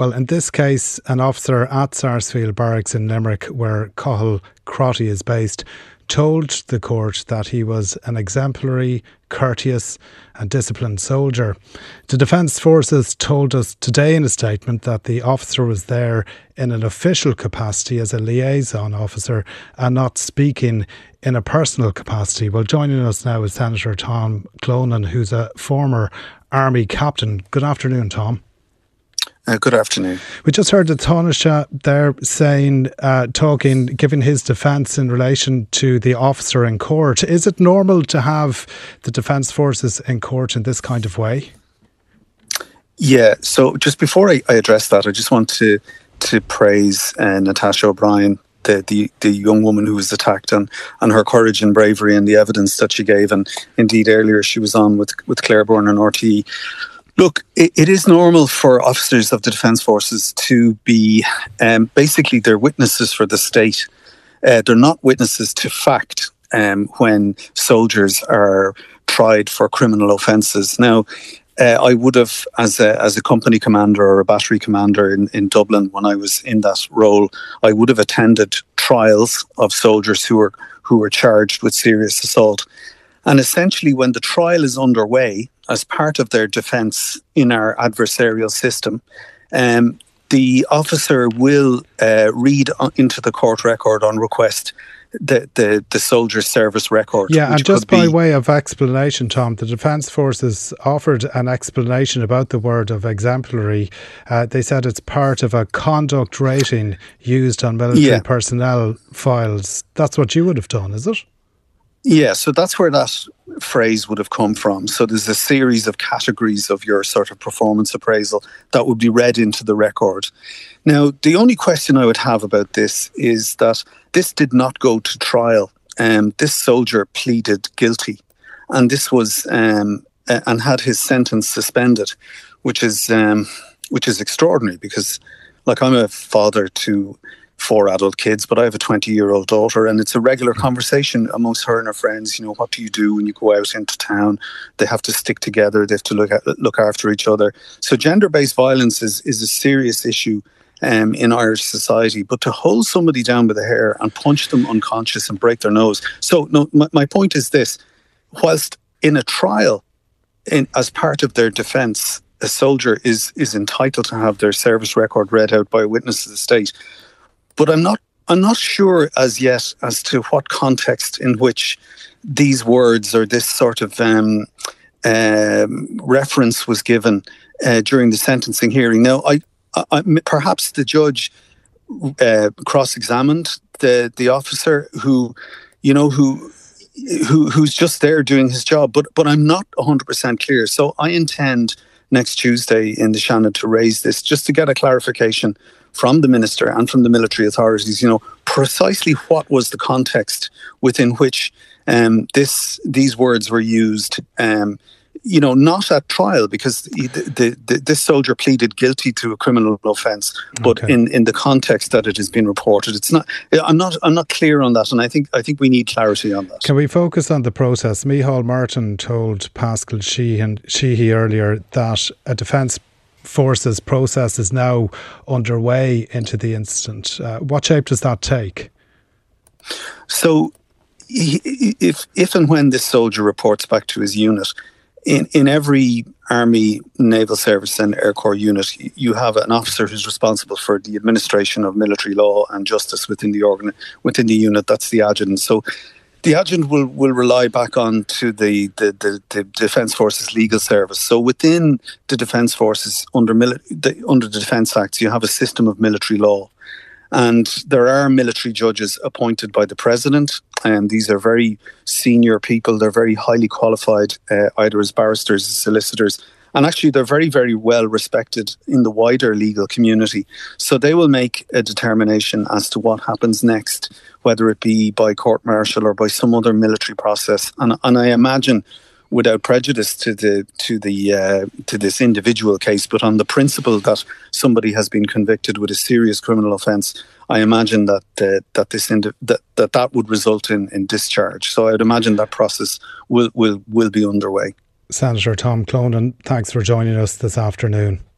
Well, in this case, an officer at Sarsfield Barracks in Limerick, where Cathal Crotty is based, told the court that he was an exemplary, courteous and disciplined soldier. The Defence Forces told us today in a statement that the officer was there in an official capacity as a liaison officer and not speaking in a personal capacity. Well, joining us now is Senator Tom Clonan, who's a former Army captain. Good afternoon, Tom. Good afternoon. We just heard the Taoiseach there giving his defence in relation to the officer in court. Is it normal to have the Defence Forces in court in this kind of way? Yeah, so just before I address that, I just want to praise Natasha O'Brien, the young woman who was attacked, and her courage and bravery and the evidence that she gave. And indeed, earlier she was on with Claire Byrne and RTE. Look, it is normal for officers of the Defence Forces to be, basically, they're witnesses for the state. They're not witnesses to fact when soldiers are tried for criminal offences. Now, I would have, as a company commander or a battery commander in Dublin, when I was in that role, I would have attended trials of soldiers who were charged with serious assault. And essentially, when the trial is underway, as part of their defence in our adversarial system, the officer will read into the court record on request the soldier's service record. Yeah, and just by way of explanation, Tom, the Defence Forces offered an explanation about the word of exemplary. They said it's part of a conduct rating used on military personnel files. That's what you would have done, is it? Yeah, so that's where that phrase would have come from. So there's a series of categories of your sort of performance appraisal that would be read into the record. Now, the only question I would have about this is that this did not go to trial. This soldier pleaded guilty, and this was and had his sentence suspended, which is extraordinary because, like, I'm a father to 4 adult kids, but I have a 20-year-old daughter, and it's a regular conversation amongst her and her friends. You know, what do you do when you go out into town? They have to stick together. They have to look after each other. So gender-based violence is a serious issue in Irish society. But to hold somebody down by the hair and punch them unconscious and break their nose. So no, my point is this: whilst in a trial, as part of their defence, a soldier is entitled to have their service record read out by a witness of the state. But I'm not sure as yet as to what context in which these words or this sort of reference was given during the sentencing hearing. Now, I perhaps the judge cross-examined the officer who's just there doing his job, but I'm not 100% clear. So I intend next Tuesday in the Shannon to raise this just to get a clarification from the minister and from the military authorities, you know, precisely what was the context within which these words were used, not at trial, because this soldier pleaded guilty to a criminal offence, but in the context that it has been reported, it's not. I'm not clear on that, and I think we need clarity on that. Can we focus on the process? Micheál Martin told Paschal Sheehy earlier that a Defence Forces process is now underway into the incident. What shape does that take? So, if and when this soldier reports back to his unit, in every Army, Naval Service and Air Corps unit, you have an officer who's responsible for the administration of military law and justice within the unit. That's the adjutant. So the adjutant will rely back on to the Defence Forces legal service. So within the Defence Forces, under the Defence Acts, you have a system of military law. And there are military judges appointed by the President, and these are very senior people. They're very highly qualified, either as barristers, as solicitors, and actually they're very, very well respected in the wider legal community. So they will make a determination as to what happens next, whether it be by court-martial or by some other military process. And I imagine, without prejudice to this individual case, but on the principle that somebody has been convicted with a serious criminal offence, I imagine that that would result in discharge. So I would imagine that process will be underway. Senator Tom Clonan, thanks for joining us this afternoon.